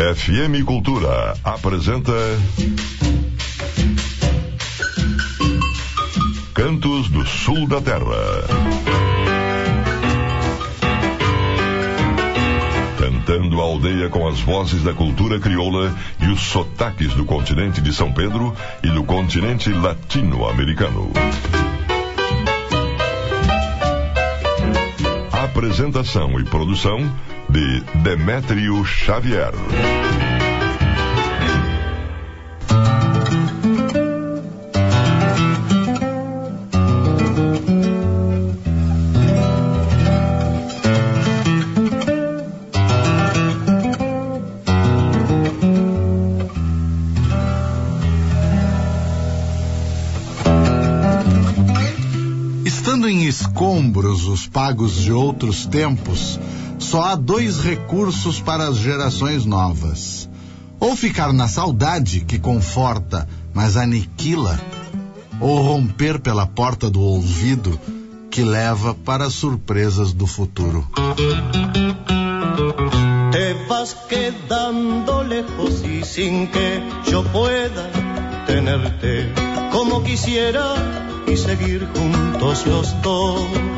FM Cultura apresenta Cantos do Sul da Terra. Cantando a aldeia com as vozes da cultura crioula e os sotaques do continente de São Pedro e do continente latino-americano. Apresentação e produção de Demétrio Xavier. Estando em escombros os pagos de outros tempos, só há dois recursos para as gerações novas: ou ficar na saudade, que conforta, mas aniquila, ou romper pela porta do olvido, que leva para as surpresas do futuro. Te vas quedando lejos y sin que yo pueda tenerte como quisiera y seguir juntos los dos.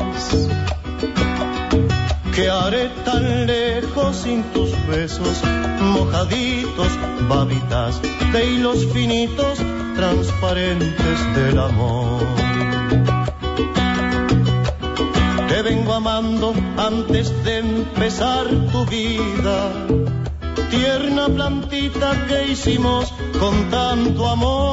¿Qué haré tan lejos sin tus besos mojaditos, babitas de hilos finitos, transparentes del amor? Te vengo amando antes de empezar tu vida, tierna plantita que hicimos con tanto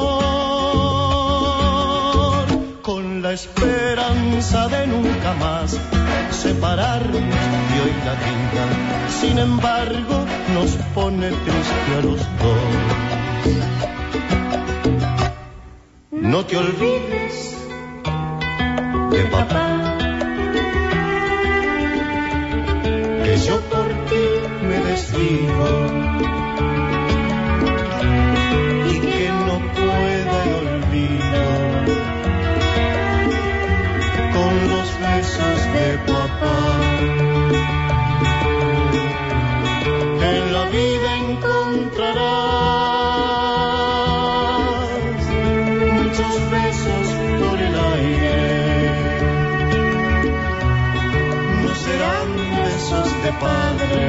amor, con la esperanza de nunca más separarnos, y hoy la vida, sin embargo, nos pone triste a los dos. No te olvides de papá, que yo por ti me desvivo y que no pueda el olvido con los besos de papá. En la vida encontrarás muchos besos por el aire. No serán besos de padre,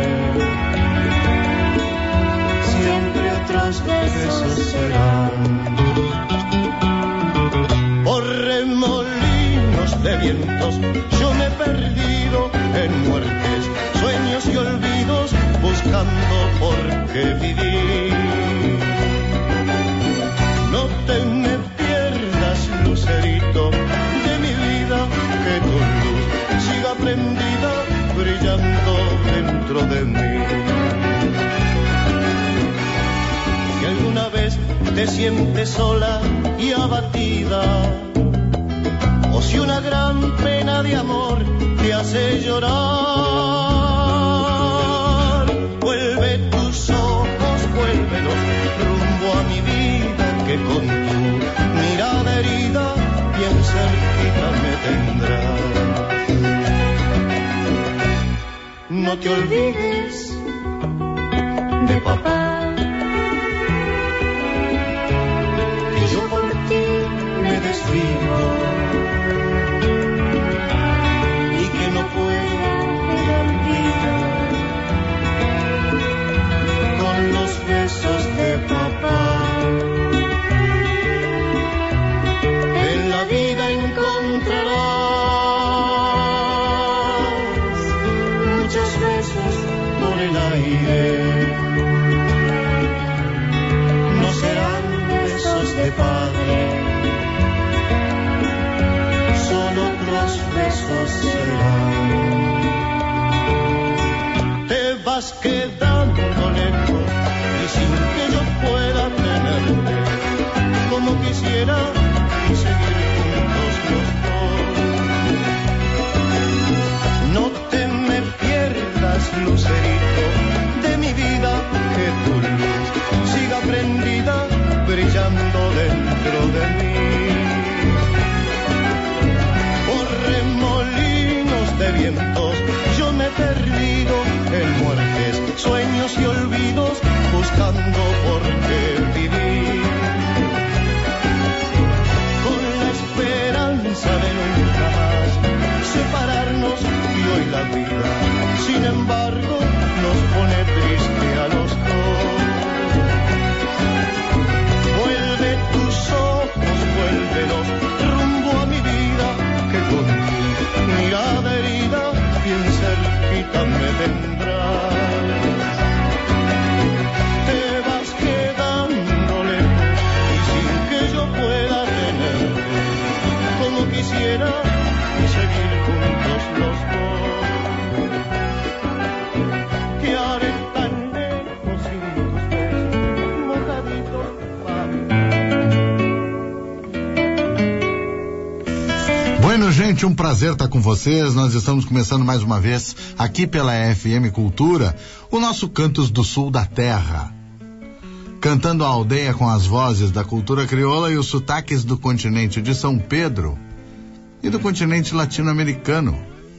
siempre otros besos serán. Por remolinos de vientos yo me he perdido en muertes, sueños y olvidos, buscando por qué vivir. No te me pierdas, lucerito de mi vida, que tu luz siga prendida, brillando dentro de mí. Si alguna vez te sientes sola y abatida, o si una gran pena de amor te hace llorar, vuelve tus ojos, vuélvelos rumbo a mi vida, que con tu mirada herida bien cerquita me tendrás. No te olvides de papá, que yo por ti me desvivo y que no puedo olvidar con los besos de papá. En la vida encontrarás muchos besos por el aire. No serán besos de padre, solo otros besos serán. Te vas quedando lejos y sin que yo pueda tenerte como quisiera y seguir juntos los dos. No te me pierdas, lucerito de mi vida, que tu luz siga prendida, brillando dentro de mí. Por remolinos de vientos yo me he perdido en muertes, sueños y olvidos, Gente, um prazer estar com vocês. Nós estamos começando mais uma vez aqui pela FM Cultura, o nosso Cantos do Sul da Terra. Cantando a aldeia com as vozes da cultura crioula e os sotaques do continente de São Pedro e do continente latino-americano.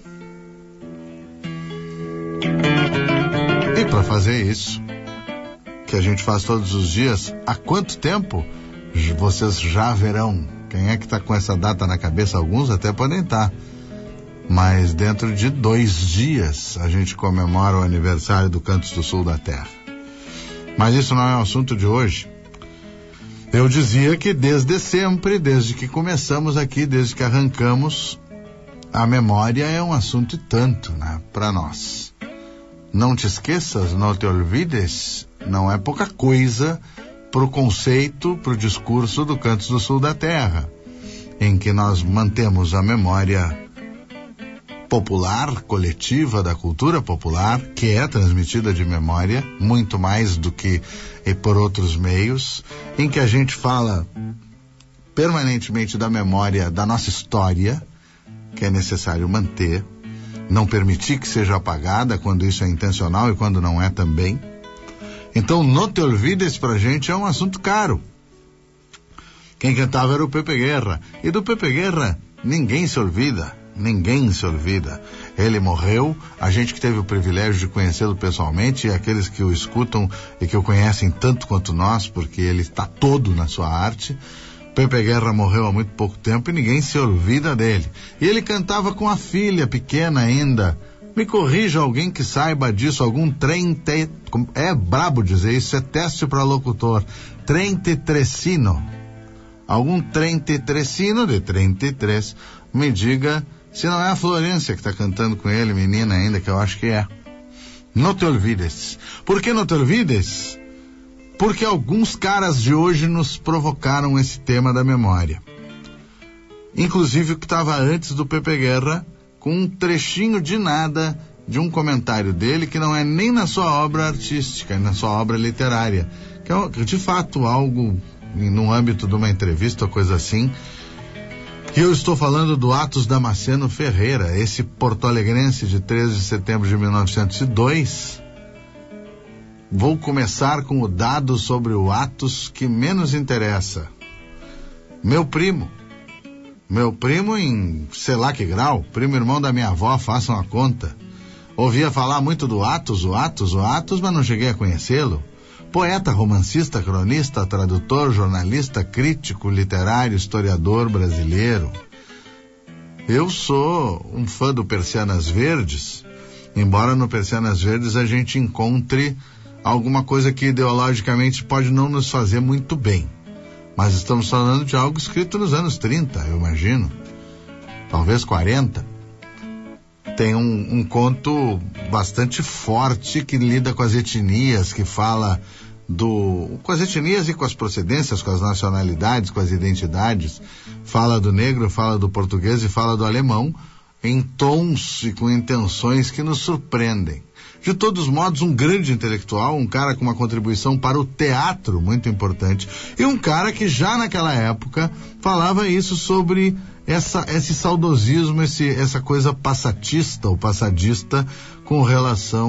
E para fazer isso, que a gente faz todos os dias, há quanto tempo vocês já verão? Quem é que está com essa data na cabeça? Alguns até podem estar. Mas dentro de 2 dias a gente comemora o aniversário do Cantos do Sul da Terra. Mas isso não é o assunto de hoje. Eu dizia que desde sempre, desde que começamos aqui, desde que arrancamos, a memória é um assunto e tanto, né, para nós. Não te esqueças, não te olvides, não é pouca coisa pro conceito, pro discurso do Cantos do Sul da Terra, em que nós mantemos a memória popular, coletiva, da cultura popular, que é transmitida de memória, muito mais do que por outros meios, em que a gente fala permanentemente da memória da nossa história, que é necessário manter, não permitir que seja apagada quando isso é intencional e quando não é também. Então, não te olvides pra gente é um assunto caro. Quem cantava era o Pepe Guerra, e do Pepe Guerra ninguém se olvida. Ninguém se olvida. Ele morreu, a gente que teve o privilégio de conhecê-lo pessoalmente, e aqueles que o escutam e que o conhecem tanto quanto nós, porque ele está todo na sua arte. Pepe Guerra morreu há muito pouco tempo e ninguém se olvida dele. E ele cantava com a filha pequena ainda. Me corrija alguém que saiba disso, algum é brabo dizer isso, é teste para locutor. Trentretrecino. Algum trentretrecino de 33, me diga se não é a Florência que está cantando com ele, menina ainda, que eu acho que é. Não te olvides. Por que não te olvides? Porque alguns caras de hoje nos provocaram esse tema da memória. Inclusive o que estava antes do Pepe Guerra, com um trechinho de nada de um comentário dele que não é nem na sua obra artística, é na sua obra literária, que é de fato algo no âmbito de uma entrevista ou coisa assim. E eu estou falando do Atos Damasceno Ferreira, esse porto-alegrense de 13 de setembro de 1902. Vou começar com o dado sobre o Atos que menos interessa. Meu primo em sei lá que grau, primo irmão da minha avó, façam a conta. Ouvia falar muito do Atos, mas não cheguei a conhecê-lo. Poeta, romancista, cronista, tradutor, jornalista, crítico, literário, historiador brasileiro. Eu sou um fã do Persianas Verdes, embora no Persianas Verdes a gente encontre alguma coisa que ideologicamente pode não nos fazer muito bem. Mas estamos falando de algo escrito nos anos 30, eu imagino. Talvez 40. Tem um conto bastante forte que lida com as etnias, que fala com as etnias e com as procedências, com as nacionalidades, com as identidades. Fala do negro, fala do português e fala do alemão, em tons e com intenções que nos surpreendem. De todos os modos, um grande intelectual, um cara com uma contribuição para o teatro muito importante, e um cara que já naquela época falava isso sobre esse saudosismo, essa coisa passatista ou passadista com relação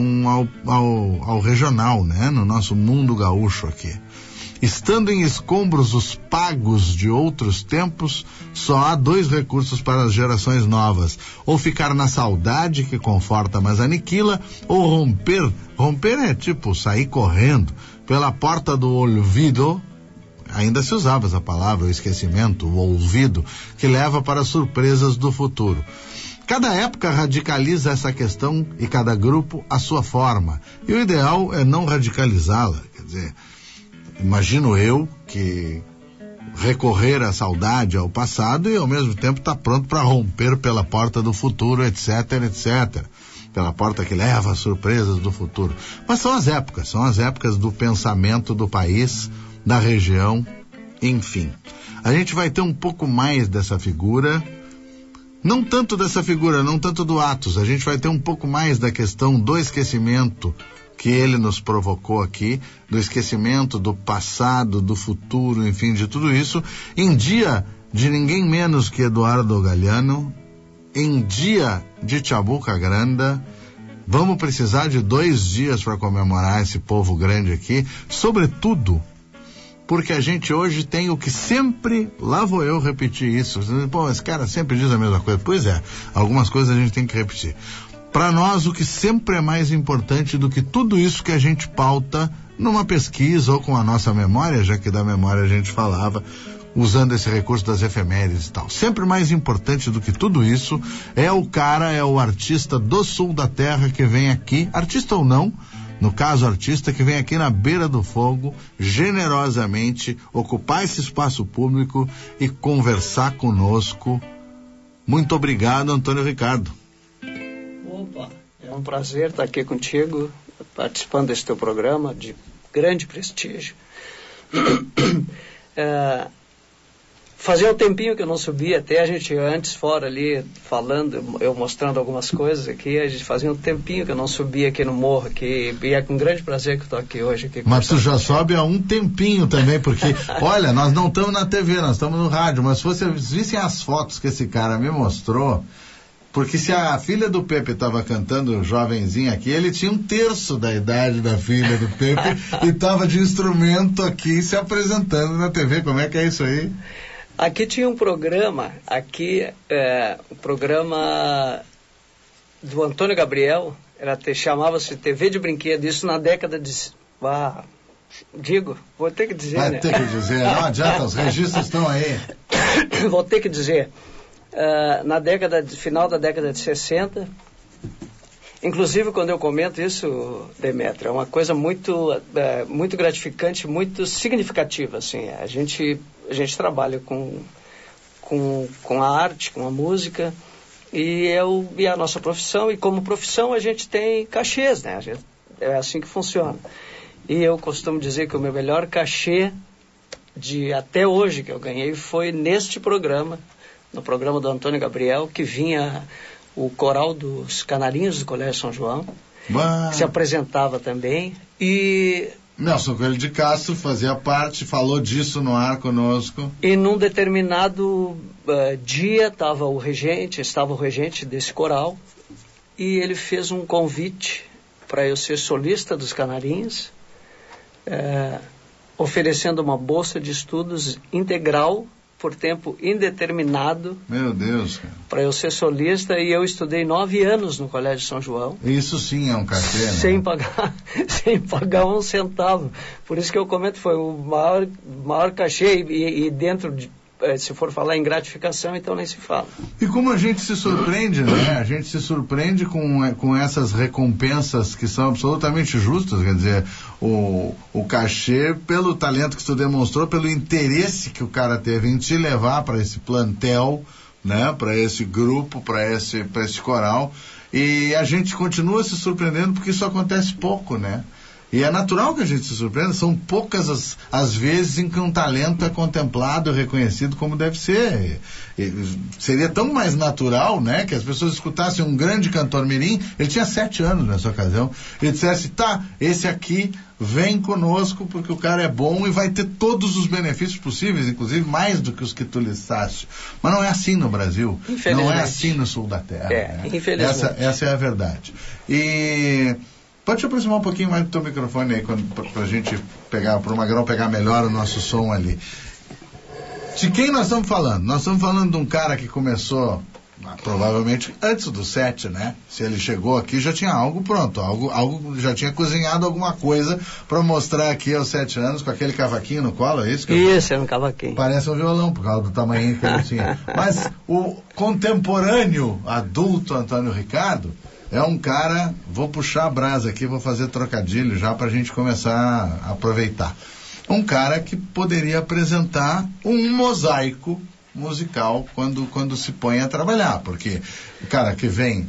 ao regional, né? No nosso mundo gaúcho aqui. Estando em escombros os pagos de outros tempos, só há 2 recursos para as gerações novas: ou ficar na saudade que conforta mas aniquila, ou romper. Romper é tipo sair correndo pela porta do olvido. Ainda se usava essa palavra, o esquecimento, o olvido, que leva para surpresas do futuro. Cada época radicaliza essa questão e cada grupo a sua forma. E o ideal é não radicalizá-la. Quer dizer, imagino eu que recorrer à saudade, ao passado, e ao mesmo tempo estar pronto para romper pela porta do futuro, etc, etc. Pela porta que leva às surpresas do futuro. Mas são as épocas do pensamento do país, da região, enfim. A gente vai ter um pouco mais dessa figura, não tanto do Atos, a gente vai ter um pouco mais da questão do esquecimento que ele nos provocou aqui, do esquecimento do passado, do futuro, enfim, de tudo isso, em dia de ninguém menos que Eduardo Galeano em dia de Chabuca Grande. Vamos precisar de 2 dias para comemorar esse povo grande aqui, sobretudo porque a gente hoje tem o que sempre, lá vou eu repetir isso, pô, esse cara sempre diz a mesma coisa. Pois é, algumas coisas a gente tem que repetir. Para nós, o que sempre é mais importante do que tudo isso que a gente pauta numa pesquisa ou com a nossa memória, já que da memória a gente falava, usando esse recurso das efemérides e tal. Sempre mais importante do que tudo isso é o cara, é o artista do sul da terra que vem aqui, artista ou não, no caso artista, que vem aqui na beira do fogo, generosamente, ocupar esse espaço público e conversar conosco. Muito obrigado, Antônio Ricardo. Opa, é um prazer estar aqui contigo, participando desse teu programa de grande prestígio. Fazia um tempinho que eu não subia, até a gente antes fora ali falando, eu mostrando algumas coisas aqui, a gente fazia um tempinho que eu não subia aqui no morro aqui, e é com grande prazer que eu estou aqui hoje. Aqui. Mas tu já sobe há um tempinho também, porque, olha, nós não estamos na TV, nós estamos no rádio, mas se vocês vissem as fotos que esse cara me mostrou, porque se a filha do Pepe estava cantando jovenzinha aqui, ele tinha 1/3 da idade da filha do Pepe e estava de instrumento aqui se apresentando na TV. Como é que é isso aí? Aqui tinha um programa, o programa do Antônio Gabriel, chamava-se TV de Brinquedo, isso na década de... vou ter que dizer, Vai ter que dizer, não adianta, os registros estão aí. Vou ter que dizer, final da década de 60, inclusive quando eu comento isso, Demetrio, é uma coisa muito gratificante, muito significativa, assim, a gente trabalha com a arte, com a música, e a nossa profissão, e como profissão a gente tem cachês, né? É assim que funciona. E eu costumo dizer que o meu melhor cachê até hoje que eu ganhei foi neste programa, no programa do Antônio Gabriel, que vinha o coral dos Canarinhos do Colégio São João, que se apresentava também, e... Nelson Coelho de Castro fazia parte, falou disso no ar conosco. E num determinado dia estava o regente desse coral, e ele fez um convite para eu ser solista dos Canarinhos, oferecendo uma bolsa de estudos integral por tempo indeterminado. Meu Deus, cara. Para eu ser solista, e eu estudei 9 anos no Colégio São João. Isso sim é um cachê, né? Sem pagar um centavo. Por isso que eu comento, foi o maior cachê, e dentro de, se for falar em gratificação, então nem se fala. E como a gente se surpreende, né? A gente se surpreende com essas recompensas que são absolutamente justas, quer dizer, o cachê pelo talento que tu demonstrou, pelo interesse que o cara teve em te levar para esse plantel, né? Para esse grupo, para esse coral, e a gente continua se surpreendendo porque isso acontece pouco, né? E é natural que a gente se surpreenda, são poucas as vezes em que um talento é contemplado e reconhecido como deve ser. Seria tão mais natural, né, que as pessoas escutassem um grande cantor mirim, ele tinha 7 anos nessa ocasião, e dissesse, esse aqui vem conosco porque o cara é bom e vai ter todos os benefícios possíveis, inclusive mais do que os que tu listaste. Mas não é assim no Brasil, não é assim no sul da terra. Né? Infelizmente. Essa é a verdade. E... Pode te aproximar um pouquinho mais do teu microfone aí, para a gente para o Magrão pegar melhor o nosso som ali. De quem nós estamos falando? Nós estamos falando de um cara que começou, provavelmente, antes do 7, né? Se ele chegou aqui, já tinha algo pronto, já tinha cozinhado alguma coisa para mostrar aqui aos 7 anos, com aquele cavaquinho no colo, é isso? Isso, é um cavaquinho. Parece um violão, por causa do tamanho que ele tinha. Mas o contemporâneo adulto Antônio Ricardo é um cara, vou puxar a brasa aqui, vou fazer trocadilho já para a gente começar a aproveitar. Um cara que poderia apresentar um mosaico musical quando se põe a trabalhar, porque o cara que vem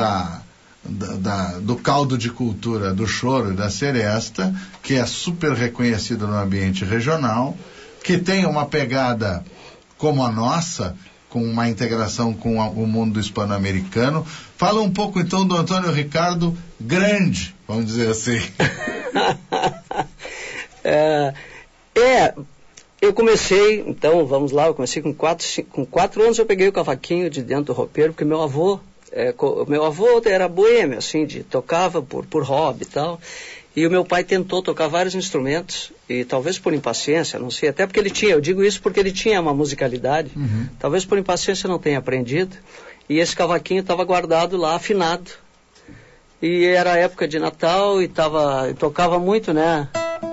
do caldo de cultura do choro e da seresta, que é super reconhecido no ambiente regional, que tem uma pegada como a nossa, com uma integração com o mundo hispano-americano. Fala um pouco então do Antônio Ricardo grande, vamos dizer assim. eu comecei, então, vamos lá, eu comecei com 4 anos, eu peguei o cavaquinho de dentro do roupeiro, porque meu avô era boêmio, assim, tocava por hobby e tal, e o meu pai tentou tocar vários instrumentos, e talvez por impaciência, não sei, até porque eu digo isso porque ele tinha uma musicalidade, talvez por impaciência não tenha aprendido, e esse cavaquinho estava guardado lá, afinado, e era época de Natal, e tocava muito, né?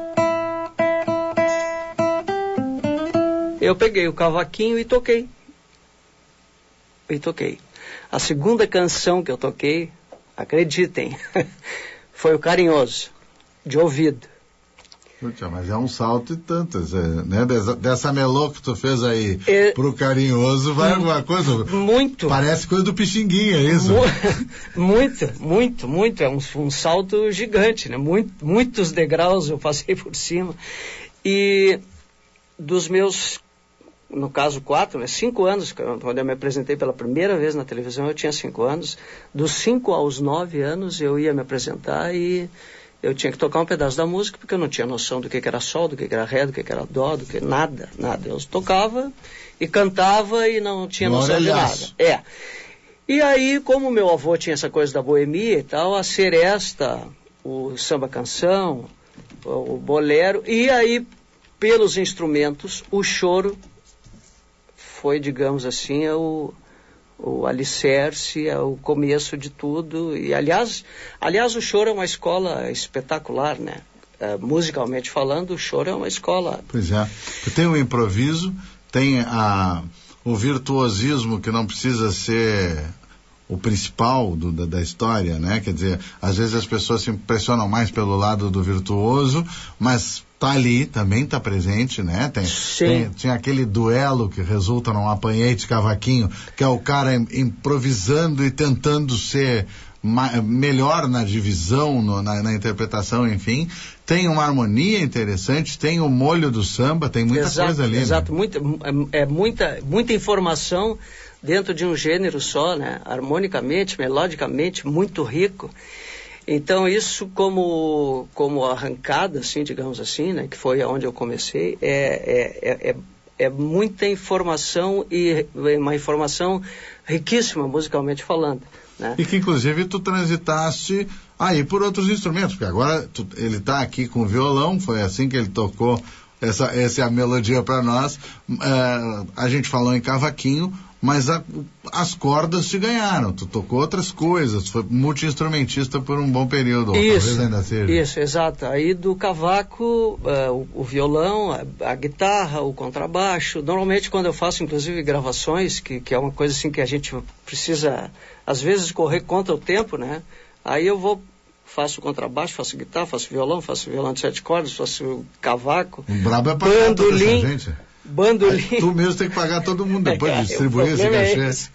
Eu peguei o cavaquinho e toquei. A segunda canção que eu toquei, acreditem, foi o Carinhoso, de ouvido. Puxa, mas é um salto e tantas, né? Dessa melô que tu fez aí pro Carinhoso, vai alguma coisa? Muito. Parece coisa do Pixinguinha, é isso? Muito. É um salto gigante, né? Muitos degraus eu passei por cima. E dos meus, no caso 5 anos, quando eu me apresentei pela primeira vez na televisão, eu tinha 5 anos. Dos 5 aos 9 anos eu ia me apresentar e eu tinha que tocar um pedaço da música, porque eu não tinha noção do que era sol, do que era ré, do que era dó, do que nada. Eu tocava e cantava e não tinha noção de nada. E aí, como meu avô tinha essa coisa da boemia e tal, a seresta, o samba-canção, o bolero, e aí, pelos instrumentos, o choro foi, digamos assim, o alicerce, é o começo de tudo. E aliás, o choro é uma escola espetacular, né? Musicalmente falando, o choro é uma escola. Pois é. Tem o improviso, tem o virtuosismo, que não precisa ser o principal da história, né? Quer dizer, às vezes as pessoas se impressionam mais pelo lado do virtuoso, mas tá ali, também tá presente, né? Tem aquele duelo que resulta num apanhete de cavaquinho, que é o cara improvisando e tentando ser melhor na divisão, na interpretação, enfim. Tem uma harmonia interessante, tem o molho do samba, tem muita coisa ali. Exato, né? Muita informação dentro de um gênero só, né? Harmonicamente, melodicamente, muito rico. Então isso como arrancada, assim, digamos assim, né, que foi aonde eu comecei, é muita informação e uma informação riquíssima musicalmente falando, né? E que inclusive tu transitaste aí por outros instrumentos, porque agora ele está aqui com o violão, foi assim que ele tocou essa é a melodia para nós. A gente falou em cavaquinho, mas as cordas te ganharam, tu tocou outras coisas, foi multi-instrumentista por um bom período, talvez ainda seja. Isso, exato. Aí do cavaco, o violão, a guitarra, o contrabaixo. Normalmente quando eu faço inclusive gravações, que é uma coisa assim que a gente precisa às vezes correr contra o tempo, né? Aí eu faço contrabaixo, faço guitarra, faço violão de 7 cordas, faço cavaco, o brabo é pagar toda essa gente. Bandolim. Tu mesmo tem que pagar todo mundo depois de distribuir esse cachê.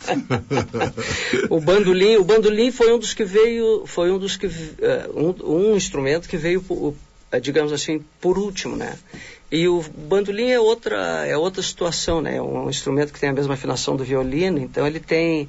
O bandolim foi um instrumento que veio, digamos assim, por último, né? E o bandolim é outra situação, né? É um instrumento que tem a mesma afinação do violino, então ele tem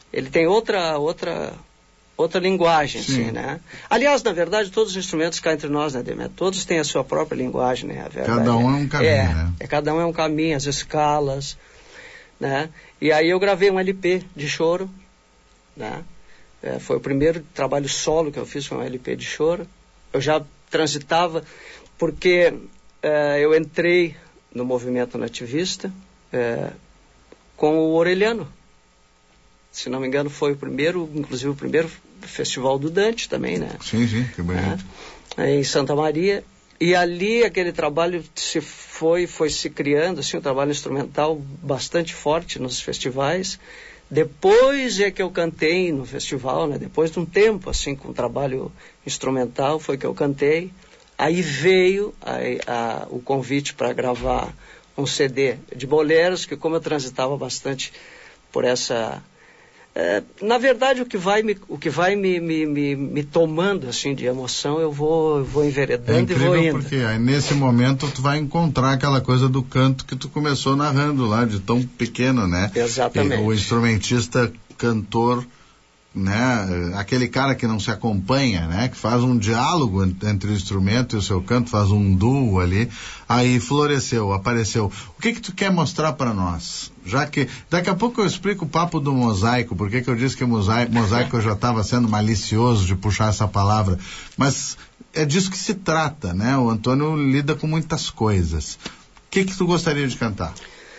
outra linguagem, assim, né? Aliás, na verdade, todos os instrumentos cá entre nós, né, Demetrio? Todos têm a sua própria linguagem, né? A verdade, cada um é um caminho, né? Cada um é um caminho, as escalas, né? E aí eu gravei um LP de choro, né? Foi o primeiro trabalho solo que eu fiz com um LP de choro. Eu já transitava, porque eu entrei no movimento nativista com o Orelhano. Se não me engano, foi inclusive o primeiro festival do Dante também, né? Sim, que bonito. Em Santa Maria. E ali aquele trabalho foi se criando, assim, um trabalho instrumental bastante forte nos festivais. Depois é que eu cantei no festival, né? Depois de um tempo, assim, com trabalho instrumental, foi que eu cantei. Aí veio o convite para gravar um CD de boleros, que como eu transitava bastante por essa... na verdade, o que vai me tomando assim de emoção, eu vou enveredando e vou indo. Porque aí, nesse momento tu vai encontrar aquela coisa do canto que tu começou narrando lá, de tão pequeno, né? Exatamente. O instrumentista, cantor, né? Aquele cara que não se acompanha, né? Que faz um diálogo entre o instrumento e o seu canto, faz um duo ali, aí floresceu, apareceu. O que tu quer mostrar para nós? Já que daqui a pouco eu explico o papo do mosaico, porque que eu disse que mosaico eu já estava sendo malicioso de puxar essa palavra, mas é disso que se trata, né? O Antônio lida com muitas coisas. O que tu gostaria de cantar?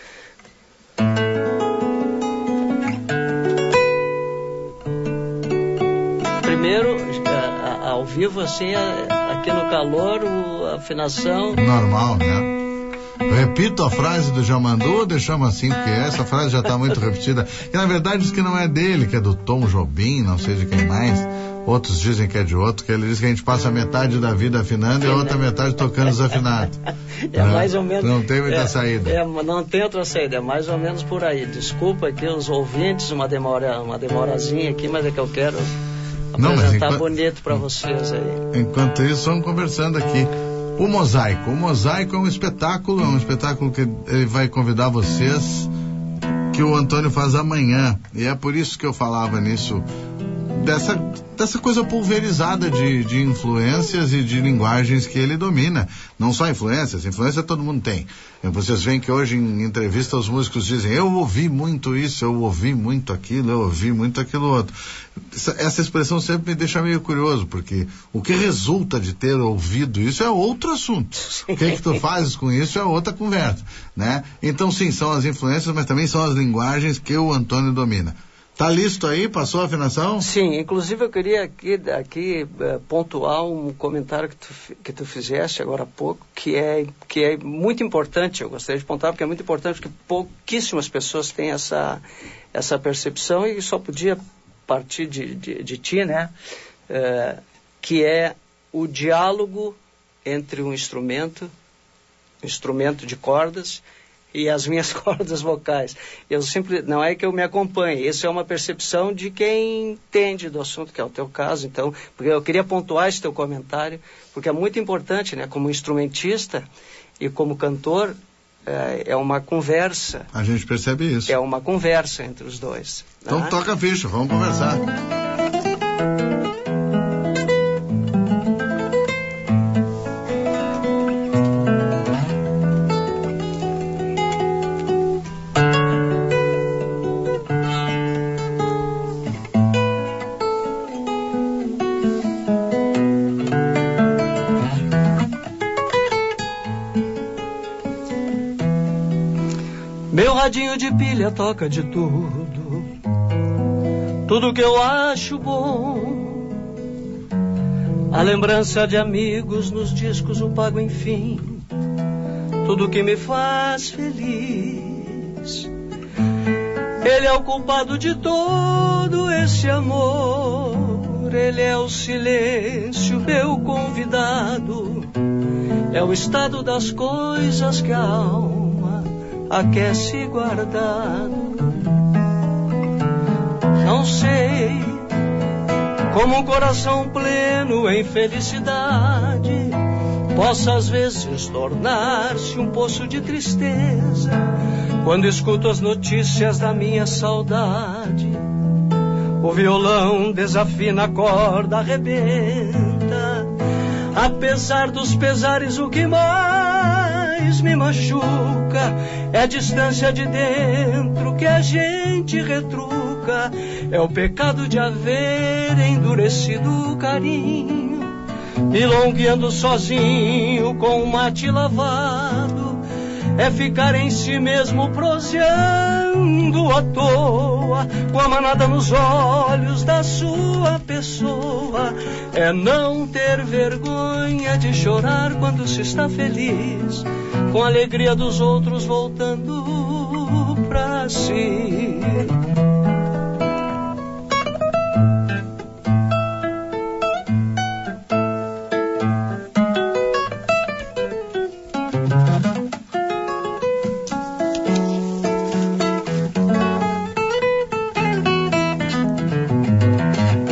Primeiro, ao vivo, assim, aqui no calor, a afinação... Normal, né? Eu repito a frase do Jamandu ou deixamos assim, porque essa frase já está muito repetida. E na verdade diz que não é dele, que é do Tom Jobim, não sei de quem mais. Outros dizem que é de outro, que ele diz que a gente passa metade da vida afinando e a outra metade tocando desafinado. Mais ou menos. Não tem muita saída. Não tem outra saída, é mais ou menos por aí. Desculpa aqui os ouvintes, uma demorazinha aqui, mas é que eu quero apresentar bonito para vocês aí. Enquanto isso, vamos conversando aqui. O mosaico é um espetáculo que ele vai convidar vocês, que o Antônio faz amanhã, e é por isso que eu falava nisso, dessa coisa pulverizada de influências e de linguagens que ele domina. Não só influência todo mundo tem. Vocês veem que hoje em entrevista os músicos dizem, eu ouvi muito isso, eu ouvi muito aquilo, eu ouvi muito aquilo outro. Essa expressão sempre me deixa meio curioso, porque o que resulta de ter ouvido isso é outro assunto. O que tu fazes com isso é outra conversa, né? Então sim, são as influências, mas também são as linguagens que o Antônio domina. Tá listo aí? Passou a afinação? Sim, inclusive eu queria aqui pontuar um comentário que tu fizeste agora há pouco, que é muito importante. Eu gostaria de pontuar porque é muito importante, porque pouquíssimas pessoas têm essa percepção e só podia partir de ti, né? Que é o diálogo entre um instrumento de cordas e as minhas cordas vocais. Não é que eu me acompanhe, isso é uma percepção de quem entende do assunto, que é o teu caso. Então, porque eu queria pontuar esse teu comentário, porque é muito importante, né? Como instrumentista e como cantor, é uma conversa. A gente percebe isso. É uma conversa entre os dois. Então toca a ficha, vamos conversar. Meu radinho de pilha toca de tudo que eu acho bom. A lembrança de amigos nos discos o pago enfim, tudo que me faz feliz. Ele é o culpado de todo esse amor, ele é o silêncio, meu convidado, é o estado das coisas que a alma aquece guardado. Não sei como um coração pleno em felicidade possa às vezes tornar-se um poço de tristeza quando escuto as notícias da minha saudade. O violão desafina, a corda arrebenta. Apesar dos pesares, o que mais me machuca é a distância de dentro que a gente retruca. É o pecado de haver endurecido o carinho, milongueando sozinho com um mate lavado. É ficar em si mesmo proseando à toa, com a manada nos olhos da sua pessoa. É não ter vergonha de chorar quando se está feliz, com a alegria dos outros voltando pra si.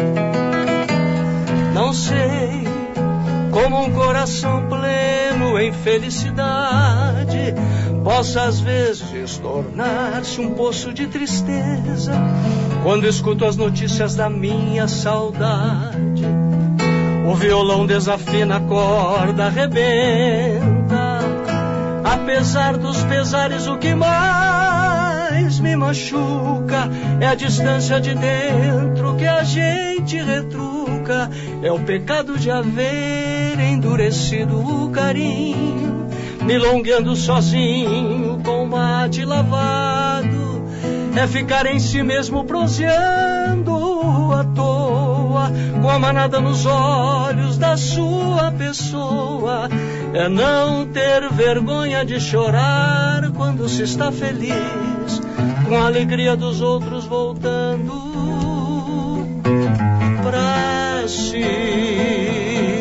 Não sei como um coração pleno em felicidade possa às vezes tornar-se um poço de tristeza, quando escuto as notícias da minha saudade. O violão desafina, a corda arrebenta. Apesar dos pesares, o que mais me machuca é a distância de dentro que a gente retruca. É o pecado de haver endurecido o carinho, milongueando sozinho com mate lavado. É ficar em si mesmo proseando à toa, com a manada nos olhos da sua pessoa. É não ter vergonha de chorar quando se está feliz, com a alegria dos outros voltando pra si.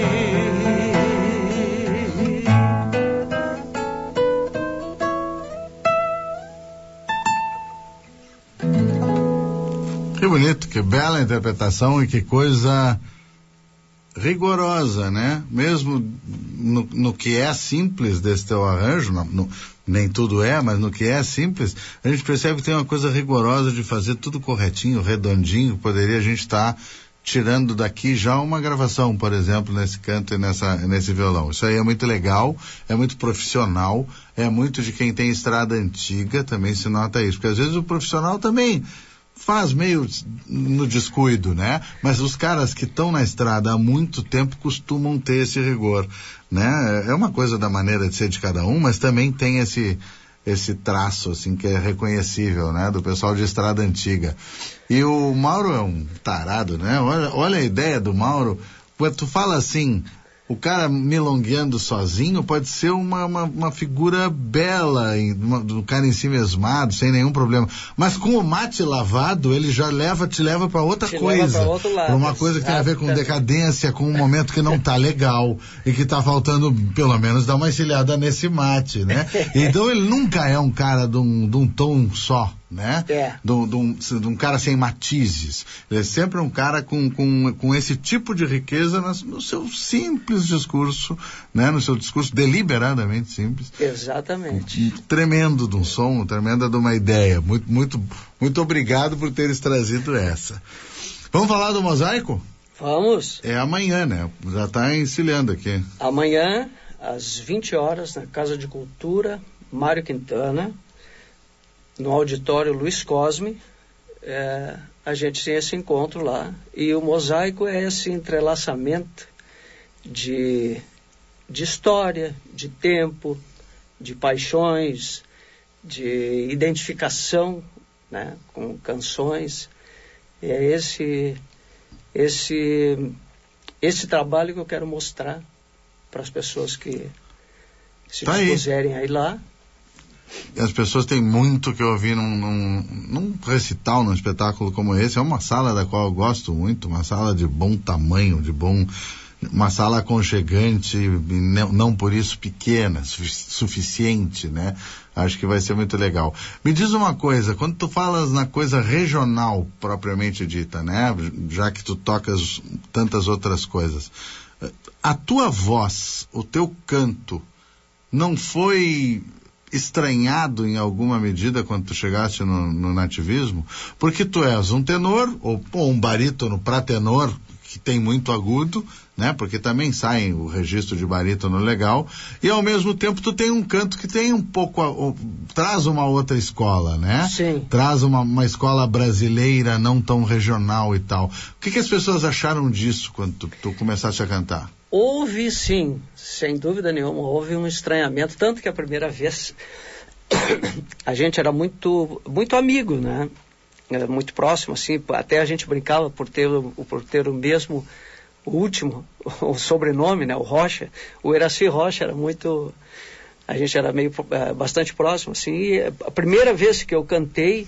Que bonito, que bela interpretação e que coisa rigorosa, né? Mesmo no que é simples desse teu arranjo, nem tudo é, mas no que é simples, a gente percebe que tem uma coisa rigorosa de fazer tudo corretinho, redondinho. Poderia a gente estar tirando daqui já uma gravação, por exemplo, nesse canto e nesse violão. Isso aí é muito legal, é muito profissional, é muito de quem tem estrada antiga, também se nota isso, porque às vezes o profissional também faz meio no descuido, né? Mas os caras que estão na estrada há muito tempo costumam ter esse rigor, né? É uma coisa da maneira de ser de cada um, mas também tem esse traço, assim, que é reconhecível, né? Do pessoal de estrada antiga. E o Mauro é um tarado, né? Olha a ideia do Mauro. Tu fala assim, o cara milongueando sozinho pode ser uma figura bela, do cara em si mesmado, sem nenhum problema. Mas com o mate lavado, ele já te leva para outra coisa. Para uma coisa que tem a ver com decadência, com um momento que não tá legal e que tá faltando, pelo menos, dar uma encilhada nesse mate, né? Então ele nunca é um cara de um tom só, né? De um cara sem matizes. Ele é sempre um cara com esse tipo de riqueza no seu simples discurso, né? No seu discurso deliberadamente simples. Exatamente. Tremendo de um som, tremenda de uma ideia. Muito, muito, muito obrigado por teres trazido essa. Vamos falar do mosaico? Vamos. É amanhã, né? Já está encilhando aqui. Amanhã, às 20 horas, na Casa de Cultura, Mário Quintana, no auditório Luiz Cosme, a gente tem esse encontro lá. E o mosaico é esse entrelaçamento de história, de tempo, de paixões, de identificação, né, com canções. E é esse trabalho que eu quero mostrar para as pessoas que se dispuserem a ir lá. As pessoas têm muito que ouvir num recital, num espetáculo como esse. É uma sala da qual eu gosto muito, uma sala de bom tamanho, uma sala aconchegante, não por isso pequena, suficiente, né? Acho que vai ser muito legal. Me diz uma coisa, quando tu falas na coisa regional propriamente dita, né? Já que tu tocas tantas outras coisas, a tua voz, o teu canto, não foi estranhado em alguma medida quando tu chegaste no nativismo? Porque tu és um tenor, ou um barítono para tenor, que tem muito agudo, né? Porque também sai o registro de barítono legal, e ao mesmo tempo tu tem um canto que tem um pouco, traz uma outra escola, né? Sim. Traz uma escola brasileira, não tão regional e tal. O que as pessoas acharam disso quando tu começaste a cantar? Houve, sim, sem dúvida nenhuma, houve um estranhamento, tanto que a primeira vez a gente era muito, muito amigo, né? Era muito próximo, assim, até a gente brincava por ter o mesmo, o último, o sobrenome, né? O Rocha, o Eraci Rocha era muito, a gente era meio, bastante próximo, assim, e a primeira vez que eu cantei,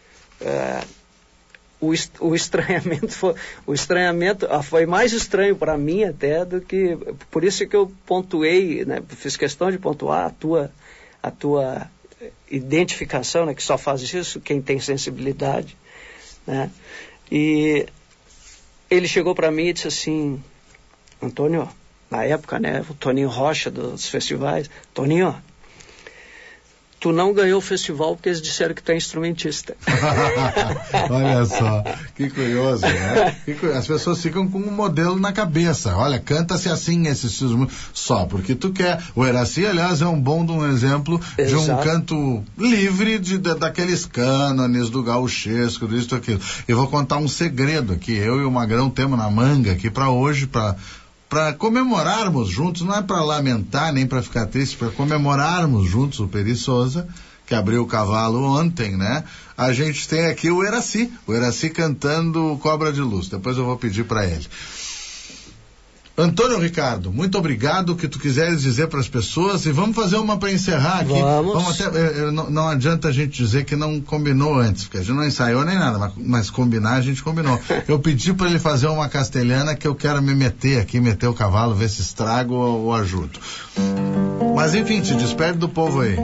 o estranhamento foi mais estranho para mim até do que, por isso que eu pontuei, né? Fiz questão de pontuar a tua identificação, né? Que só faz isso quem tem sensibilidade, né? E ele chegou para mim e disse assim: Antônio, na época, né, o Toninho Rocha dos festivais. Toninho, tu não ganhou o festival porque eles disseram que tu é instrumentista. Olha só, que curioso, né? As pessoas ficam com um modelo na cabeça. Olha, canta-se assim esses só porque tu quer. O Eraci, aliás, é um bom exemplo de um canto livre daqueles cânones do gauchesco, disso, aquilo. Eu vou contar um segredo aqui. Eu e o Magrão temos na manga aqui para hoje, para comemorarmos juntos, não é para lamentar nem para ficar triste, para comemorarmos juntos o Peri Souza, que abriu o cavalo ontem, né? A gente tem aqui o Eraci cantando Cobra de Luz. Depois eu vou pedir para ele. Antônio Ricardo, muito obrigado. O que tu quiseres dizer para as pessoas, e vamos fazer uma para encerrar aqui. Vamos até, não adianta a gente dizer que não combinou antes, porque a gente não ensaiou nem nada, mas combinar a gente combinou. Eu pedi para ele fazer uma castelhana que eu quero me meter o cavalo, ver se estrago ou ajudo. Mas enfim, se despede do povo aí.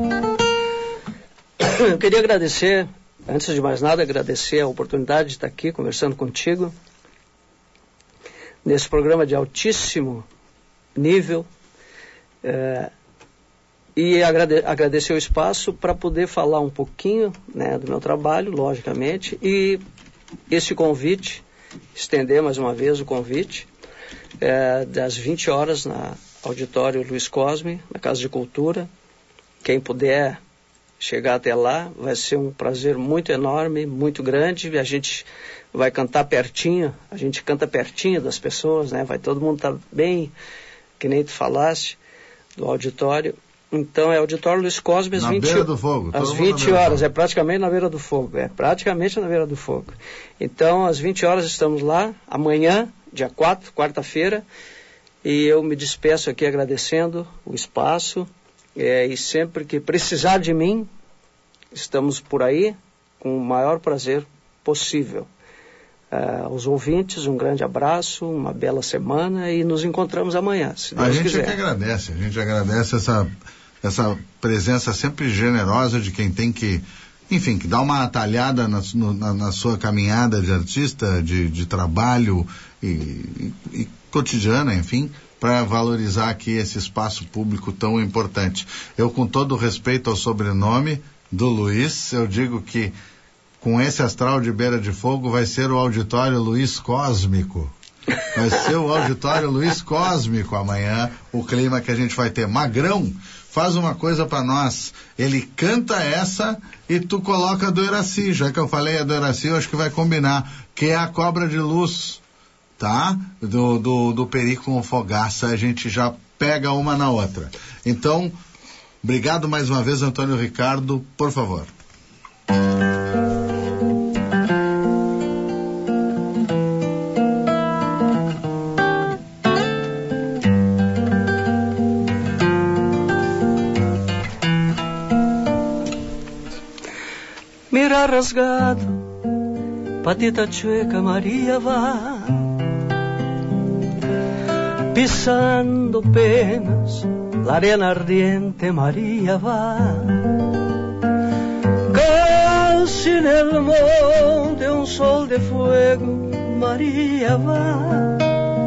Eu queria agradecer, antes de mais nada, agradecer a oportunidade de estar aqui conversando contigo nesse programa de altíssimo nível, e agradecer o espaço para poder falar um pouquinho, né, do meu trabalho, logicamente, e esse convite, estender mais uma vez o convite, das 20 horas na Auditório Luiz Cosme, na Casa de Cultura. Quem puder chegar até lá, vai ser um prazer muito enorme, muito grande. A gente vai cantar pertinho, a gente canta pertinho das pessoas, né? Vai todo mundo estar bem, que nem tu falaste, do auditório. Então é Auditório Luiz Cosme às 20 beira do fogo, às 20 horas, é praticamente na beira do fogo, Então às 20 horas estamos lá, amanhã, dia 4, quarta-feira, e eu me despeço aqui agradecendo o espaço, e sempre que precisar de mim, estamos por aí, com o maior prazer possível. Aos ouvintes, um grande abraço, uma bela semana, e nos encontramos amanhã, se Deus quiser. A gente agradece essa presença sempre generosa de quem tem que, enfim, que dá uma atalhada na sua caminhada de artista, de trabalho e cotidiana, enfim, para valorizar aqui esse espaço público tão importante. Eu, com todo o respeito ao sobrenome do Luiz, eu digo que com esse astral de beira de fogo vai ser o Auditório Luiz Cósmico. Vai ser o Auditório Luiz Cósmico amanhã, o clima que a gente vai ter. Magrão, faz uma coisa para nós. Ele canta essa e tu coloca do Eraci. Já que eu falei a do Eraci, eu acho que vai combinar, que é a Cobra de Luz, tá? Do Peri com Fogaça. A gente já pega uma na outra. Então, obrigado mais uma vez, Antônio Ricardo, por favor. Mira rasgado, patita chueca, María va pisando penas, la arena ardiente, María va casi en el monte, un sol de fuego, María va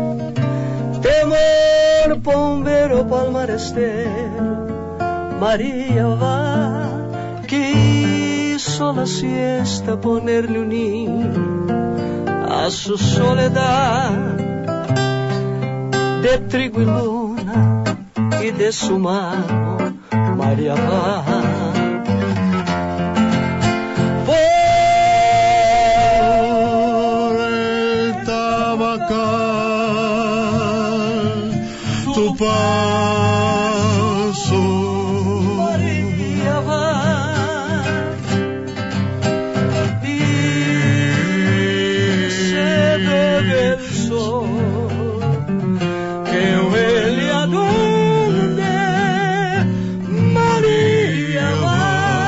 temor, bombero, palmar estero, María va quiso la siesta ponerle un niño a su soledad de trigo y luna, y de su mano María va por el tabacal, tu paso, María va y se bebe el sol que huele a donde María va.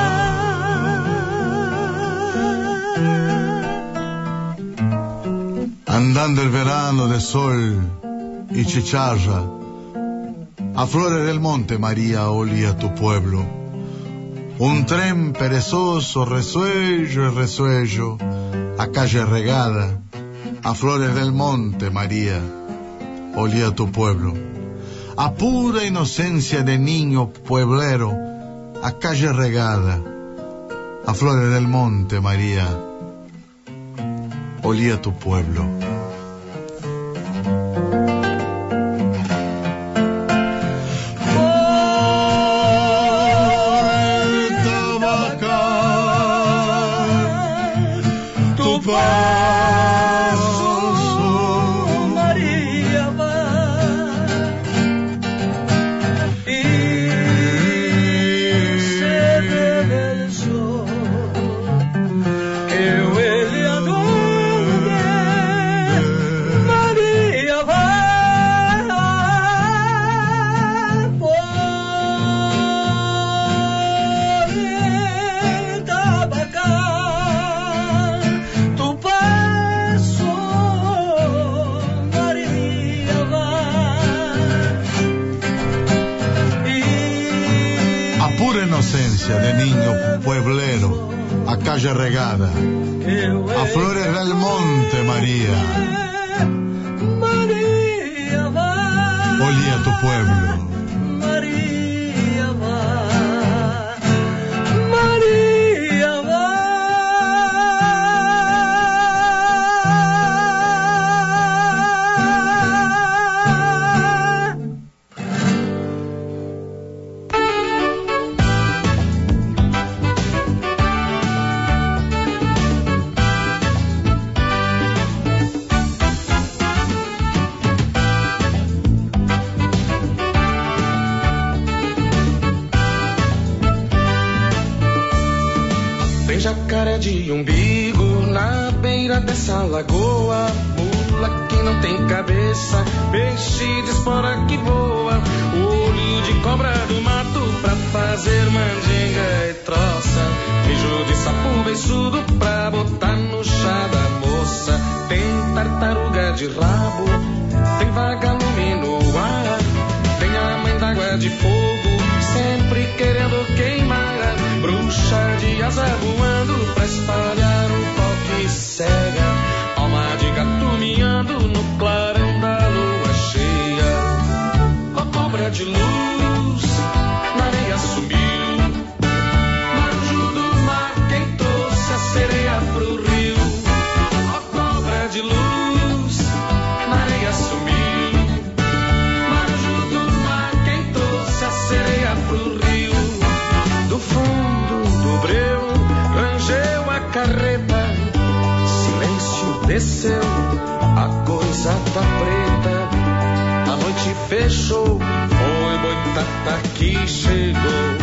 Andando el verano de sol y chicharra, a flores del monte María olía tu pueblo. Un tren perezoso, resuello y resuello, a calle regada, a flores del monte María olía tu pueblo. a pura inocencia de niño pueblero, a calle regada, a flores del monte, María, olía tu pueblo. De niño pueblero, a calle regada, a flores del monte, María, olía tu pueblo. María va, María va. Jacaré de umbigo na beira dessa lagoa, mula que não tem cabeça, peixe de espora que voa, olho de cobra do mato pra fazer mandinga e troça, beijo de sapo beiçudo pra botar no chá da moça, tem tartaruga de rabo, tem vagalume no ar, tem a mãe d'água de fogo, sempre querendo queimar, bruxa de asa voando pra espalhar um toque cega, alma de gato miando no clarão da lua cheia, ó cobra de luz, na areia sumiu, marjo do mar quem trouxe a sereia pro rio, ó cobra de luz, na areia sumiu, marjo do mar quem trouxe a sereia pro rio, do fundo do breu rangeu a carreta, silêncio desceu, a coisa tá preta, a noite fechou, foi boitata que chegou.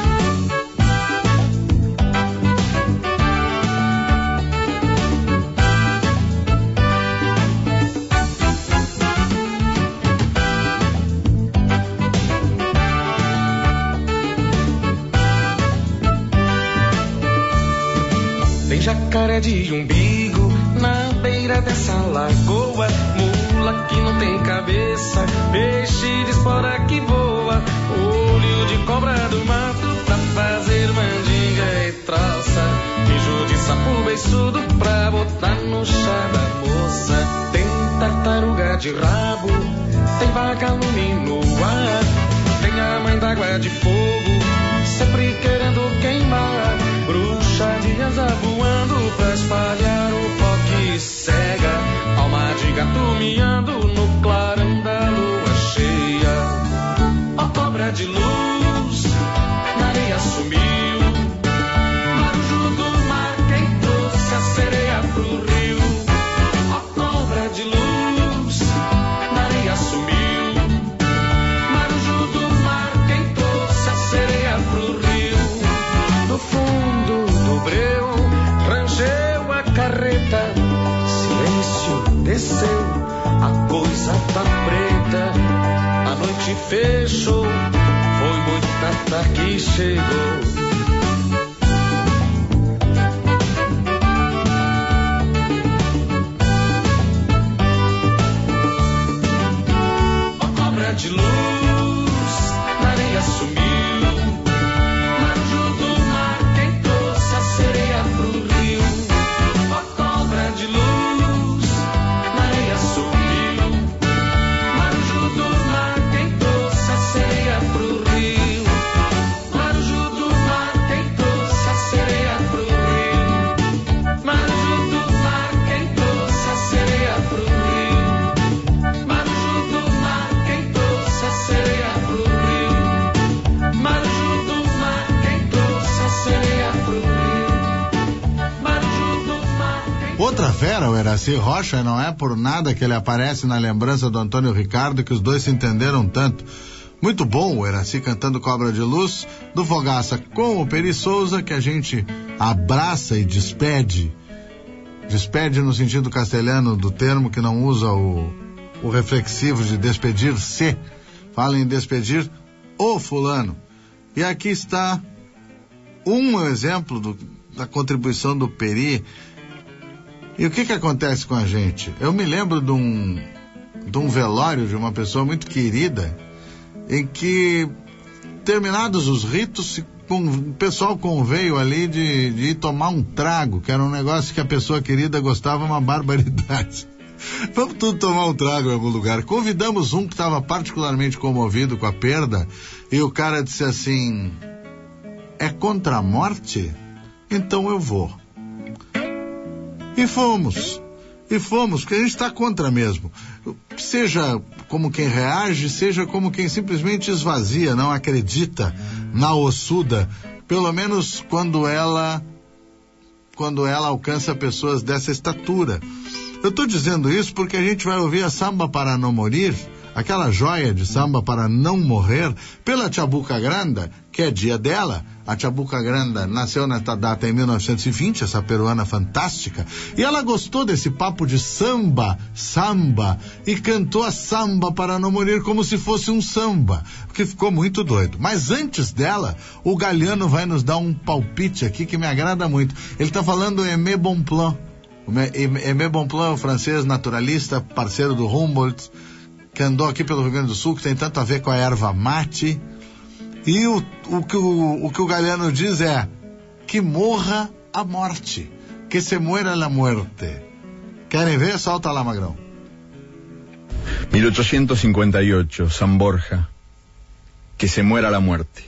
Jacaré de umbigo na beira dessa lagoa, mula que não tem cabeça, peixe de espora que voa, olho de cobra do mato pra fazer mandinga e troça, beijo de sapo beiçudo pra botar no chá da moça, tem tartaruga de rabo, tem vagalume no ar, tem a mãe d'água de fogo, sempre querendo queimar, bruxa de asa voando pra espalhar o pó que cega, alma de gato miando no clarão da lua cheia, ó cobra de luz, na areia sumiu, marjo do mar quem trouxe a sereia pro rio, ó cobra de luz, na areia sumiu, marjo do mar quem trouxe a sereia pro rio, no fundo do breu rangeu a carreta, silêncio desceu, a coisa tá preta, a noite fechou, foi boitata que chegou. De luz, na areia sumiu, marjo do mar quem trouxe a sereia pro rio, ó cobra de luz, na areia sumiu, marjo do mar quem trouxe Eraci Rocha, não é por nada que ele aparece na lembrança do Antônio Ricardo, que os dois se entenderam tanto. Muito bom o Eraci cantando Cobra de Luz, do Fogaça com o Peri Souza, que a gente abraça e despede. Despede no sentido castelhano do termo, que não usa o reflexivo de despedir-se. Fala em despedir o fulano. E aqui está um exemplo da contribuição do Peri. E o que acontece com a gente? Eu me lembro de um velório de uma pessoa muito querida, em que, terminados os ritos, o pessoal conveio ali de ir tomar um trago, que era um negócio que a pessoa querida gostava, uma barbaridade. Vamos tudo tomar um trago em algum lugar. Convidamos um que estava particularmente comovido com a perda, e o cara disse assim: é contra a morte? Então eu vou. E fomos, porque a gente está contra mesmo. Seja como quem reage, seja como quem simplesmente esvazia, não acredita na ossuda, pelo menos quando ela alcança pessoas dessa estatura. Eu estou dizendo isso porque a gente vai ouvir a Samba para Não Morir, aquela joia de Samba para Não Morrer, pela Chabuca Granda, que é dia dela. A Chabuca Granda nasceu nesta data em 1920, essa peruana fantástica, e ela gostou desse papo de samba, e cantou a Samba para Não Morir como se fosse um samba, porque ficou muito doido. Mas antes dela, o Galiano vai nos dar um palpite aqui que me agrada muito. Ele está falando Aimé Bonpland. Aimé Bonpland é o francês naturalista, parceiro do Humboldt, que andou aqui pelo Rio Grande do Sul, que tem tanto a ver com a erva mate. E o que o Galiano diz é: que morra a morte, que se muera la muerte. Querem ver? Solta lá, Magrão. 1858, San Borja, que se muera la muerte.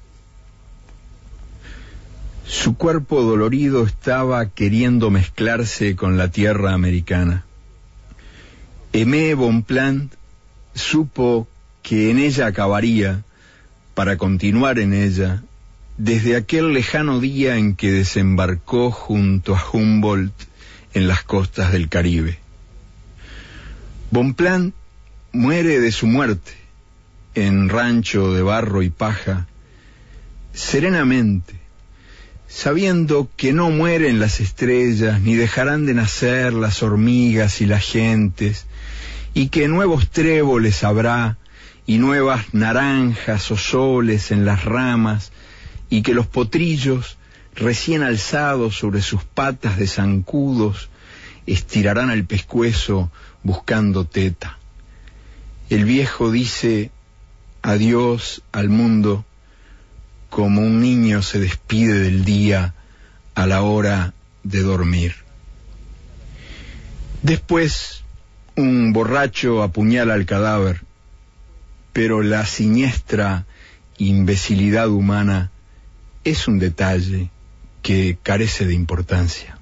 Su cuerpo dolorido estaba queriendo mezclarse con la tierra americana. Aimé Bonpland supo que en ella acabaría, para continuar en ella, desde aquel lejano día en que desembarcó junto a Humboldt en las costas del Caribe. Bonpland muere de su muerte, en rancho de barro y paja, serenamente, sabiendo que no mueren las estrellas, ni dejarán de nacer las hormigas y las gentes, y que nuevos tréboles habrá, y nuevas naranjas o soles en las ramas, y que los potrillos, recién alzados sobre sus patas de zancudos, estirarán el pescuezo buscando teta. El viejo dice adiós al mundo como un niño se despide del día a la hora de dormir. Después, un borracho apuñala al cadáver, pero la siniestra imbecilidad humana es un detalle que carece de importancia.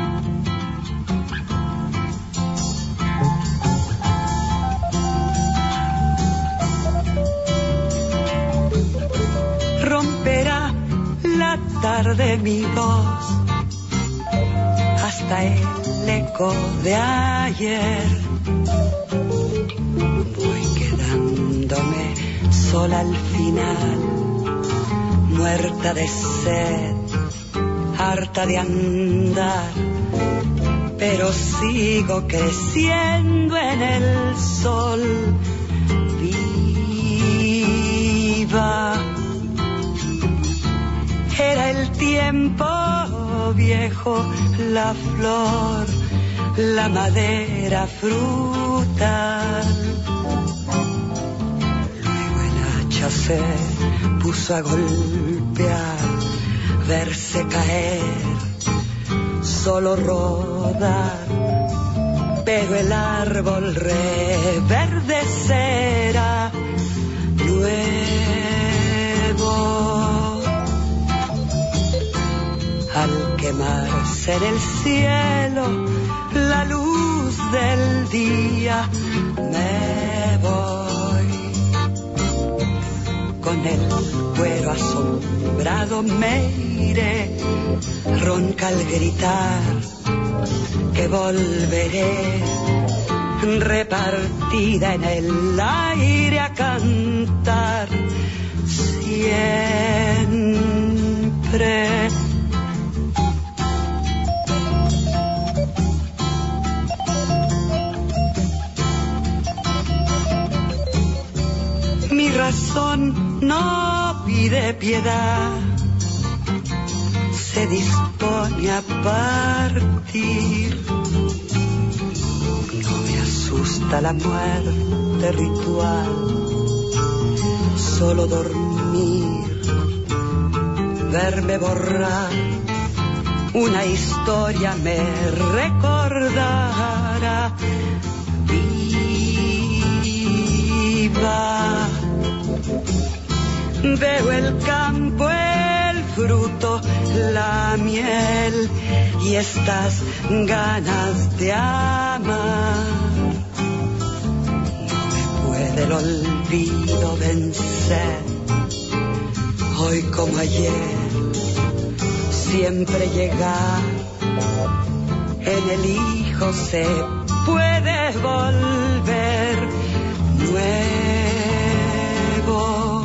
Romperá la tarde mi voz hasta el eco de ayer. Voy quedándome sola al final, muerta de sed, harta de andar, pero sigo creciendo en el sol, viva. Era el tiempo viejo, la flor, la madera frutal. Luego el hacha se puso a golpear, verse caer, solo rodar, pero el árbol reverdecerá nuevo. Al quemarse en el cielo la luz del día, me voy. Con el cuero asombrado me iré, ronca al gritar que volveré repartida en el aire a cantar siempre. Mi razón no pide piedad, se dispone a partir. No me asusta la muerte ritual, solo dormir, verme borrar. Una historia me recordará viva. Veo el campo, el fruto, la miel y estas ganas de amar. No me puede el olvido vencer. Hoy como ayer, siempre llegar. En el hijo se puede volver nuevo.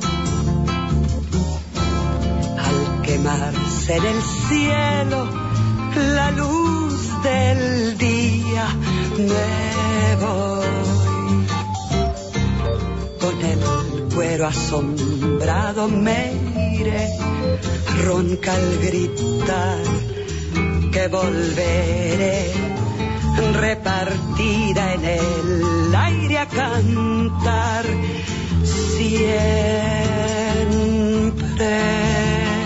Quemarse en el cielo la luz del día, me voy. Con el cuero asombrado me iré, ronca al gritar que volveré, repartida en el aire a cantar siempre.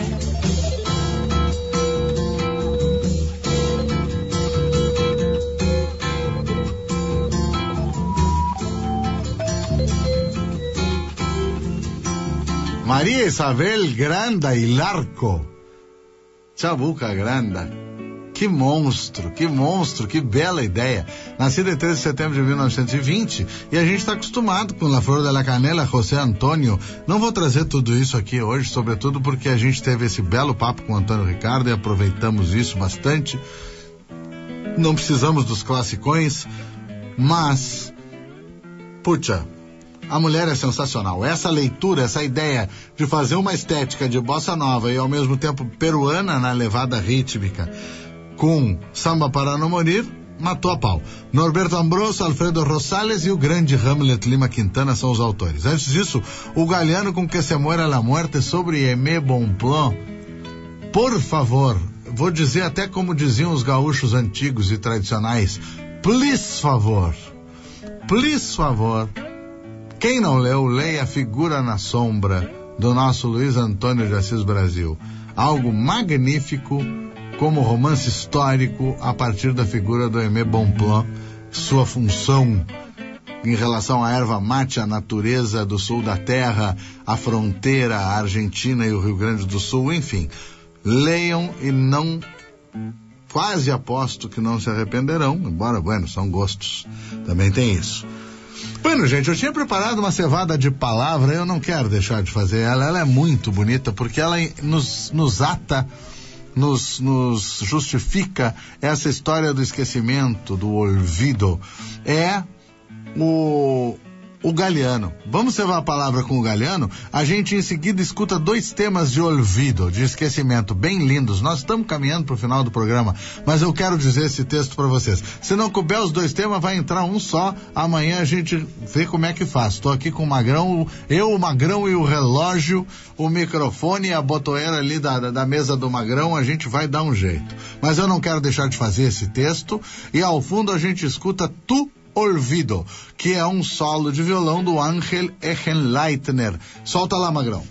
Maria Isabel Granda e Larco. Chabuca Granda. Que monstro, que bela ideia. Nascida em 13 de setembro de 1920, e a gente está acostumado com La Flor de la Canela, José Antônio. Não vou trazer tudo isso aqui hoje, sobretudo porque a gente teve esse belo papo com o Antônio Ricardo e aproveitamos isso bastante. Não precisamos dos classicões, mas, puxa, a mulher é sensacional. Essa leitura, essa ideia de fazer uma estética de bossa nova e ao mesmo tempo peruana na levada rítmica com Samba para não morir, matou a pau. Norberto Ambrosio, Alfredo Rosales e o grande Hamlet Lima Quintana são os autores. Antes disso, o Galeano com Que se muera la muerte, sobre Aimé Bonpland. Por favor, vou dizer até como diziam os gaúchos antigos e tradicionais, please favor. Quem não leu, leia A Figura na Sombra, do nosso Luiz Antônio de Assis Brasil. Algo magnífico, como romance histórico, a partir da figura do Aimé Bonpland, sua função em relação à erva mate, a natureza do sul da terra, a fronteira, a Argentina e o Rio Grande do Sul, enfim. Leiam e não... Quase aposto que não se arrependerão, embora, bueno, são gostos. Também tem isso. Bueno, gente, eu tinha preparado uma cevada de palavra, eu não quero deixar de fazer ela. Ela é muito bonita, porque ela nos ata, nos justifica essa história do esquecimento, do olvido. É o Galeano. Vamos cevar a palavra com o Galeano? A gente em seguida escuta 2 temas de olvido, de esquecimento, bem lindos. Nós estamos caminhando para o final do programa, mas eu quero dizer esse texto para vocês. Se não couber os 2 temas, vai entrar um só. Amanhã a gente vê como é que faz. Estou aqui com o Magrão, o Magrão e o relógio, o microfone e a botoeira ali da mesa do Magrão. A gente vai dar um jeito. Mas eu não quero deixar de fazer esse texto. E ao fundo a gente escuta Tu Olvido, que é um solo de violão do Ángel Echenleitner. Solta lá, Magrão.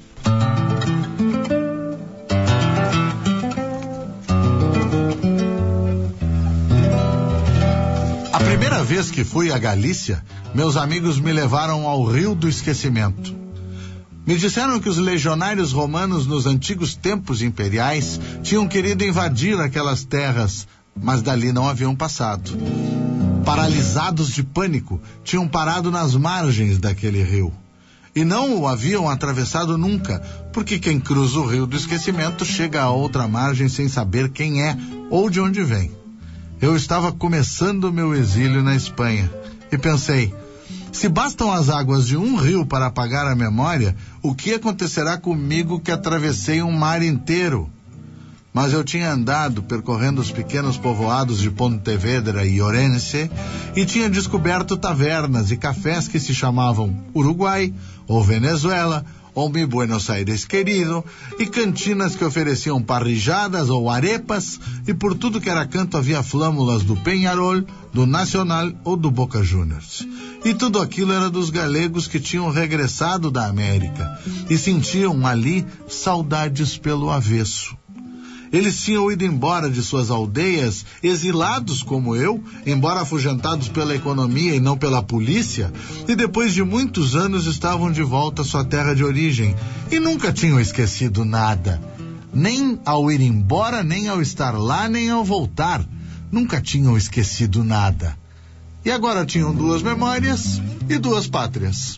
A primeira vez que fui à Galícia, meus amigos me levaram ao Rio do Esquecimento. Me disseram que os legionários romanos nos antigos tempos imperiais tinham querido invadir aquelas terras, mas dali não haviam passado. Paralisados de pânico, tinham parado nas margens daquele rio. E não o haviam atravessado nunca, porque quem cruza o Rio do Esquecimento chega a outra margem sem saber quem é ou de onde vem. Eu estava começando meu exílio na Espanha e pensei, se bastam as águas de um rio para apagar a memória, o que acontecerá comigo que atravessei um mar inteiro? Mas eu tinha andado percorrendo os pequenos povoados de Pontevedra e Orense e tinha descoberto tavernas e cafés que se chamavam Uruguai ou Venezuela ou Mi Buenos Aires Querido e cantinas que ofereciam parrijadas ou arepas e por tudo que era canto havia flâmulas do Peñarol, do Nacional ou do Boca Juniors. E tudo aquilo era dos galegos que tinham regressado da América e sentiam ali saudades pelo avesso. Eles tinham ido embora de suas aldeias, exilados como eu, embora afugentados pela economia e não pela polícia, e depois de muitos anos estavam de volta à sua terra de origem, e nunca tinham esquecido nada. Nem ao ir embora, nem ao estar lá, nem ao voltar. Nunca tinham esquecido nada. E agora tinham duas memórias e duas pátrias.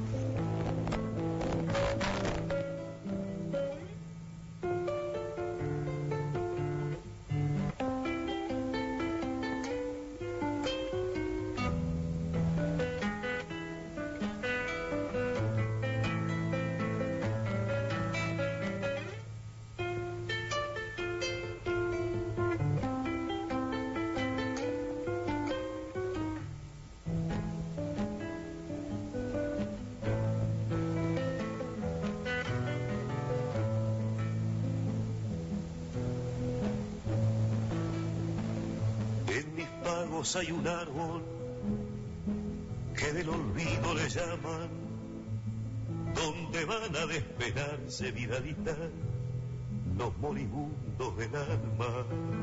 Hay un árbol que del olvido le llaman, donde van a despenarse vidalita los moribundos del alma.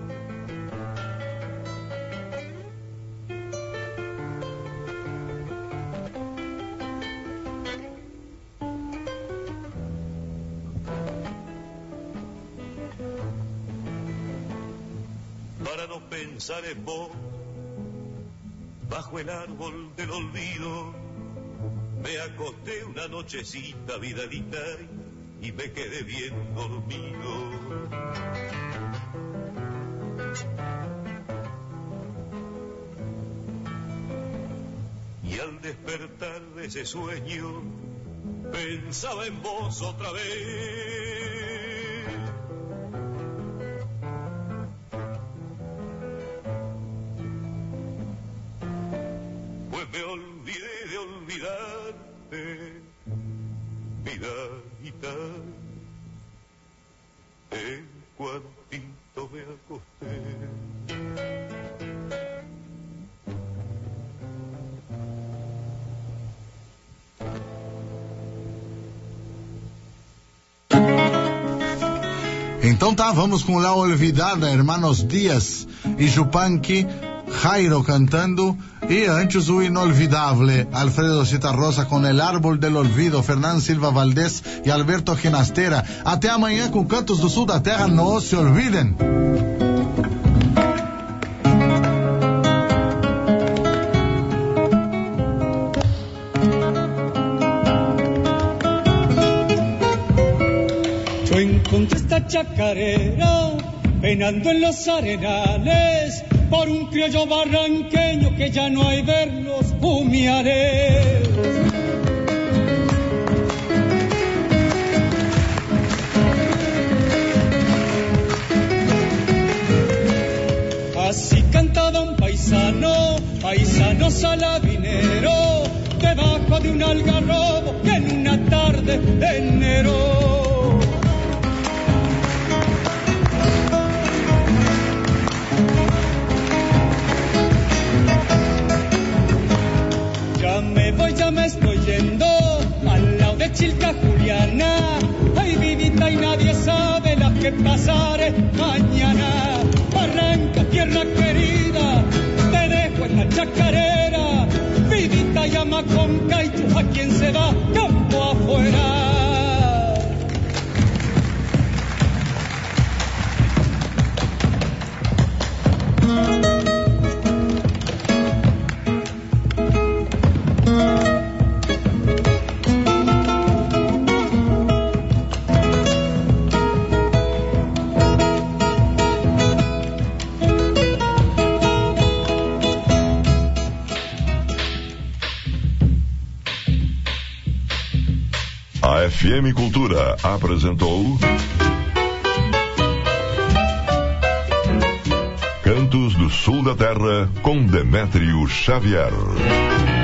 Para no pensar en vos, bajo el árbol del olvido, me acosté una nochecita, vidalita, y me quedé bien dormido. Y al despertar de ese sueño, pensaba en vos otra vez. Me olvidé de olvidarte, vidalita, en cuantito me acosté. Então tá, vamos com La Olvidada, Hermanos Díaz e Yupanqui, Jairo cantando, y antes o inolvidable Alfredo Citarrosa con El Árbol del Olvido, Fernán Silva Valdés y Alberto Ginastera. Até amanhã com Cantos do Sul da Terra, não se olvidem. Yo encontré esta chacarera penando en los arenales por un criollo barranqueño que ya no hay verlos humearé. Así cantaba un paisano, paisano salabinero, debajo de un algarrobo en una tarde de enero. Ya me estoy yendo al lado de Chilca Juliana. Ay, vidita, y nadie sabe la que pasaré mañana. Barranca, tierra querida, te dejo en la chacarera. Vidita, llama con caichu a quien se va campo afuera. A FM Cultura apresentou Cantos do Sul da Terra com Demétrio Xavier.